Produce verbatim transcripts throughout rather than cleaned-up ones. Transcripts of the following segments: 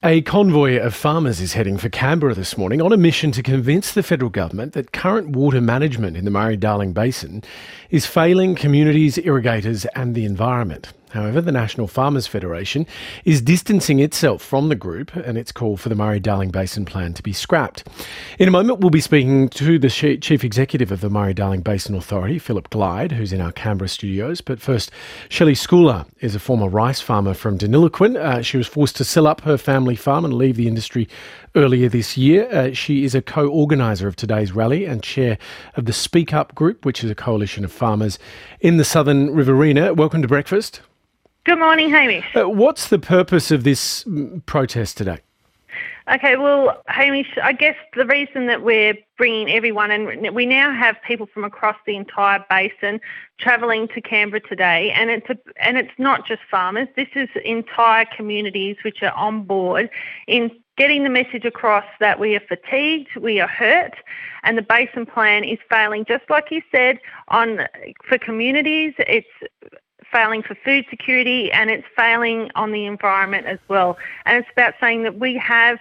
A convoy of farmers is heading for Canberra this morning on a mission to convince the federal government that current water management in the Murray-Darling Basin is failing communities, irrigators and the environment. However, the National Farmers Federation is distancing itself from the group and its call for the Murray-Darling Basin Plan to be scrapped. In a moment, we'll be speaking to the Chief Executive of the Murray-Darling Basin Authority, Philip Glyde, who's in our Canberra studios. But first, Shelley Schooler is a former rice farmer from Deniliquin. Uh, she was forced to sell up her family farm and leave the industry earlier this year. Uh, she is a co-organiser of today's rally and chair of the Speak Up Group, which is a coalition of farmers in the Southern Riverina. Welcome to breakfast. Good morning, Hamish. Uh, what's the purpose of this mm, protest today? Okay, well, Hamish, I guess the reason that we're bringing everyone, and we now have people from across the entire basin travelling to Canberra today, and it's a, and it's not just farmers. This is entire communities which are on board in getting the message across that we are fatigued, we are hurt, and the Basin Plan is failing. Just like you said, on for communities, it's failing for food security, and it's failing on the environment as well. And it's about saying that we have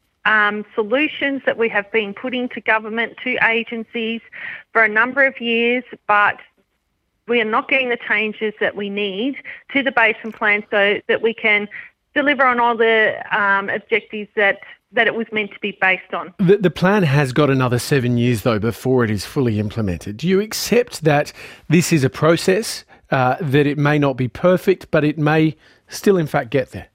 um, solutions that we have been putting to government, to agencies for a number of years, but we are not getting the changes that we need to the Basin Plan so that we can deliver on all the um, objectives that that it was meant to be based on. The, the plan has got another seven years, though, before it is fully implemented. Do you accept that this is a process, uh, that it may not be perfect, but it may still, in fact, get there?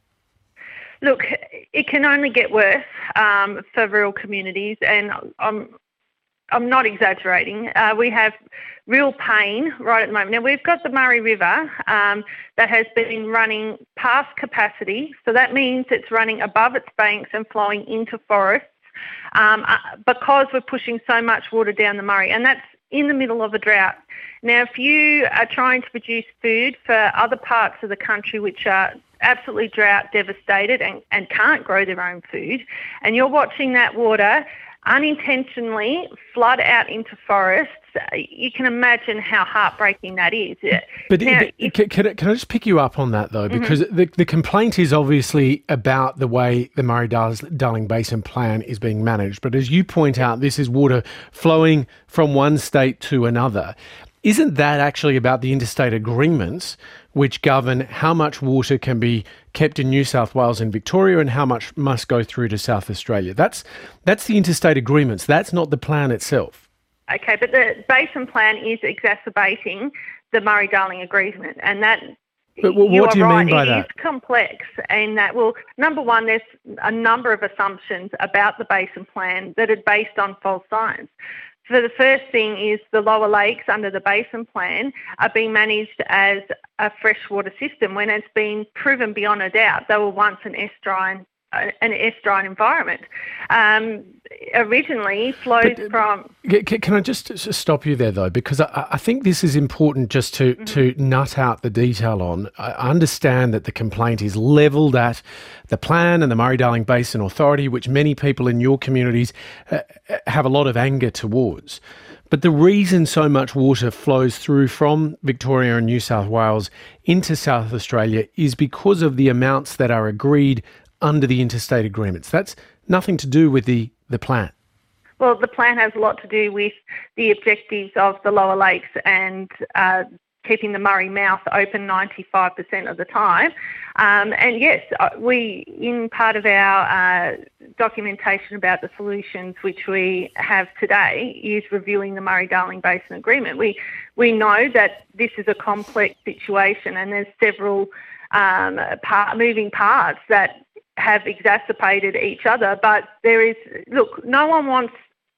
Look, it can only get worse um, for rural communities, and I'm, I'm not exaggerating. Uh, we have real pain right at the moment. Now, we've got the Murray River um, that has been running past capacity, so that means it's running above its banks and flowing into forests um, uh, because we're pushing so much water down the Murray, and that's in the middle of a drought. Now, if you are trying to produce food for other parts of the country which are absolutely drought devastated and, and can't grow their own food, and you're watching that water unintentionally flood out into forests, you can imagine how heartbreaking that is. But, now, but if, can, can, I, can I just pick you up on that, though? Because mm-hmm. the, the complaint is obviously about the way the Murray-Darling Basin Plan is being managed. But as you point out, this is water flowing from one state to another. Isn't that actually about the interstate agreements which govern how much water can be kept in New South Wales and Victoria and how much must go through to South Australia? That's that's the interstate agreements. That's not the plan itself. Okay, but the Basin Plan is exacerbating the Murray-Darling Agreement, and that But what you do you right, mean by it that? It is complex, and that, well, number one, there's a number of assumptions about the Basin Plan that are based on false science. So the first thing is the lower lakes under the Basin Plan are being managed as a freshwater system when it's been proven beyond a doubt they were once an estuarine, uh, an estuarine environment. Um, originally flowed but, from... Can, can I just stop you there, though? Because I, I think this is important just to, mm-hmm. to nut out the detail on. I understand that the complaint is levelled at the plan and the Murray-Darling Basin Authority, which many people in your communities uh, have a lot of anger towards. But the reason so much water flows through from Victoria and New South Wales into South Australia is because of the amounts that are agreed under the interstate agreements. That's nothing to do with the, the plan. Well, the plan has a lot to do with the objectives of the lower lakes and uh, keeping the Murray mouth open ninety-five percent of the time. Um, and yes, we, in part of our uh, documentation about the solutions which we have today, is reviewing the Murray-Darling Basin Agreement. We we know that this is a complex situation, and there's several um, part, moving parts that have exacerbated each other. But there is, look, no one wants,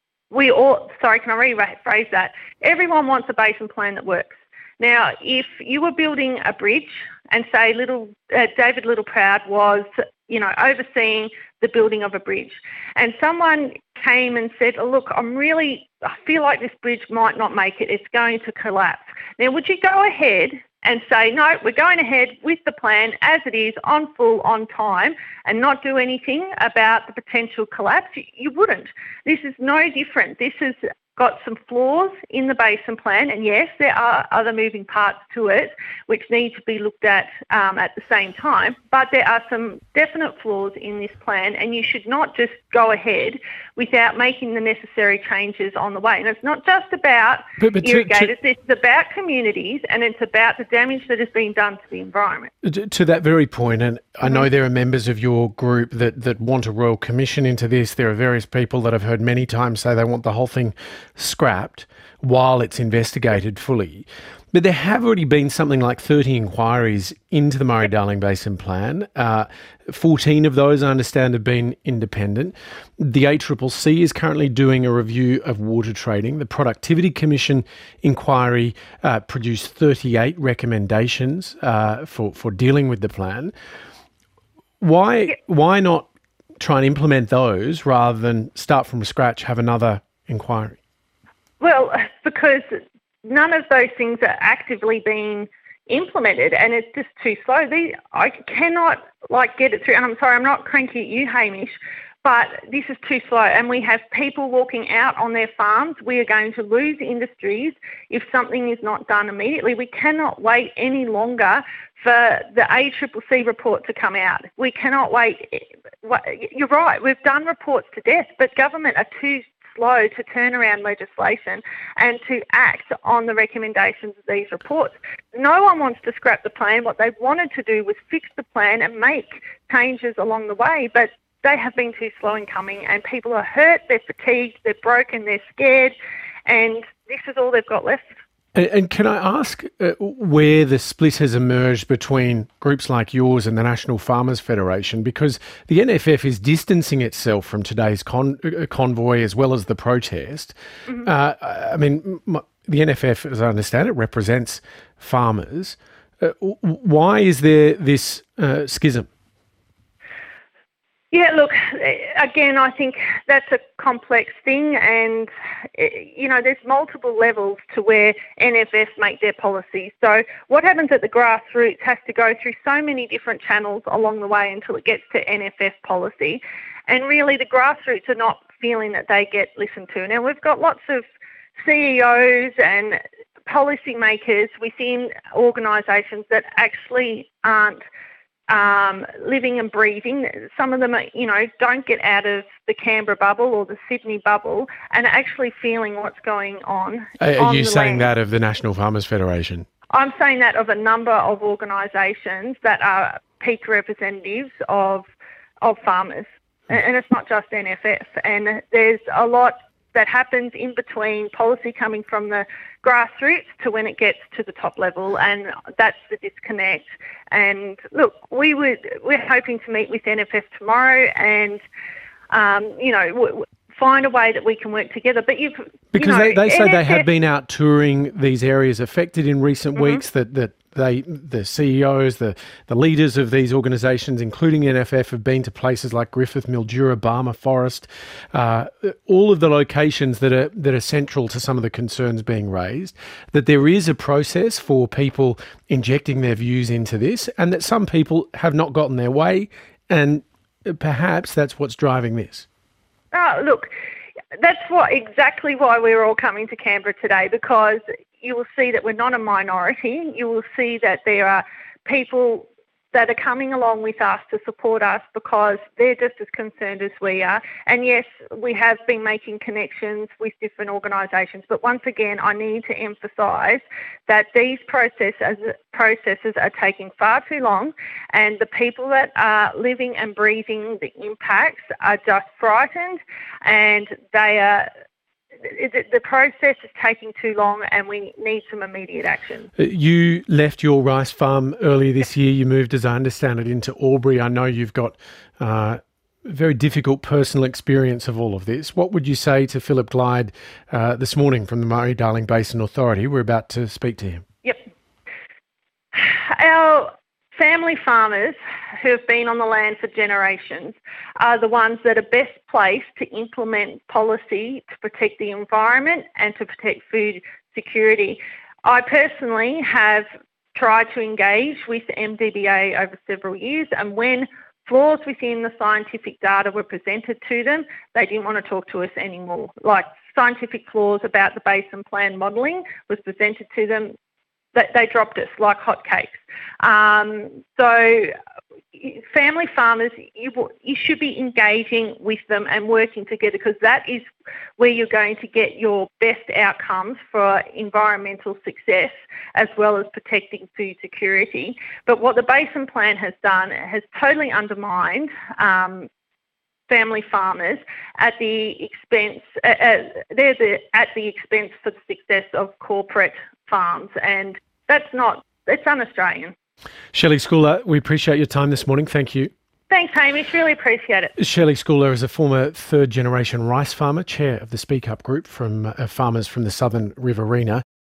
we all, sorry, can I rephrase that? Everyone wants a basin plan that works. Now, if you were building a bridge and say little uh, David Littleproud was, you know, overseeing the building of a bridge, and someone came and said, oh, look, I'm really, I feel like this bridge might not make it, it's going to collapse. Now, would you go ahead and say, no, we're going ahead with the plan as it is, on full, on time, and not do anything about the potential collapse? You wouldn't. This is no different. This is got some flaws in the basin plan, and yes, there are other moving parts to it which need to be looked at um, at the same time, but there are some definite flaws in this plan, and you should not just go ahead without making the necessary changes on the way. And it's not just about but, but irrigators, to, to, it's about communities, and it's about the damage that has been done to the environment. To, to that very point, and I know there are members of your group that, that want a royal commission into this. There are various people that I've heard many times say they want the whole thing scrapped while it's investigated fully. But there have already been something like thirty inquiries into the Murray-Darling Basin Plan. Uh, fourteen of those, I understand, have been independent. The A C C C is currently doing a review of water trading. The Productivity Commission inquiry uh, produced thirty-eight recommendations uh, for, for dealing with the plan. Why, why not try and implement those rather than start from scratch, have another inquiry? Well, because none of those things are actively being implemented, and it's just too slow. These, I cannot like get it through. And I'm sorry, I'm not cranky at you, Hamish, but this is too slow. And we have people walking out on their farms. We are going to lose industries if something is not done immediately. We cannot wait any longer for the A C C C report to come out. We cannot wait. You're right. We've done reports to death, but government are too slow to turn around legislation and to act on the recommendations of these reports. No one wants to scrap the plan. What they wanted to do was fix the plan and make changes along the way, but they have been too slow in coming, and people are hurt, they're fatigued, they're broken, they're scared, and this is all they've got left. And, and can I ask uh, where the split has emerged between groups like yours and the National Farmers Federation? Because the N F F is distancing itself from today's con- uh, convoy as well as the protest. Mm-hmm. Uh, I mean, m- the N F F, as I understand it, represents farmers. Uh, why is there this uh, schism? Yeah, look, again, I think that's a complex thing, and, you know, there's multiple levels to where N F F make their policies. So what happens at the grassroots has to go through so many different channels along the way until it gets to N F F policy. And really the grassroots are not feeling that they get listened to. Now, we've got lots of C E Os and policymakers within organisations that actually aren't Um, living and breathing. Some of them, are, you know, don't get out of the Canberra bubble or the Sydney bubble and are actually feeling what's going on. Are, are on you saying land. that of the National Farmers Federation? I'm saying that of a number of organisations that are peak representatives of of farmers. And, and it's not just N F F. And there's a lot that happens in between policy coming from the grassroots to when it gets to the top level, and that's the disconnect. And look, we would we're hoping to meet with N F F tomorrow, and um, you know, w- w- find a way that we can work together. But you've because you know, they, they say N F F they have been out touring these areas affected in recent mm-hmm. weeks. That that they the C E Os, the the leaders of these organisations, including N F F, have been to places like Griffith, Mildura, Barmah Forest, uh, all of the locations that are that are central to some of the concerns being raised. That there is a process for people injecting their views into this, and that some people have not gotten their way, and perhaps that's what's driving this. Oh, look, that's what exactly why we're all coming to Canberra today, because you will see that we're not a minority. You will see that there are people that are coming along with us to support us because they're just as concerned as we are. And yes, we have been making connections with different organisations, but once again, I need to emphasise that these processes, processes are taking far too long, and the people that are living and breathing the impacts are just frightened, and they are the process is taking too long, and we need some immediate action. You left your rice farm earlier this year. You moved, as I understand it, into Albury. I know you've got uh, very difficult personal experience of all of this. What would you say to Philip Glyde uh, this morning from the Murray-Darling Basin Authority? We're about to speak to him. Yep. Our family farmers who have been on the land for generations are the ones that are best placed to implement policy to protect the environment and to protect food security. I personally have tried to engage with M D B A over several years, and when flaws within the scientific data were presented to them, they didn't want to talk to us anymore. Like, scientific flaws about the Basin Plan modelling was presented to them, they, they dropped us like hotcakes. Um, so family farmers, you, you should be engaging with them and working together, because that is where you're going to get your best outcomes for environmental success as well as protecting food security. But what the Basin Plan has done has totally undermined um, family farmers at the expense, uh, uh, they're the, at the expense for the success of corporate farms, and that's not, it's un-Australian. Shelley Schooler, we appreciate your time this morning. Thank you. Thanks, Hamish. Really appreciate it. Shelley Schooler is a former third-generation rice farmer, chair of the Speak Up group from uh, farmers from the Southern Riverina.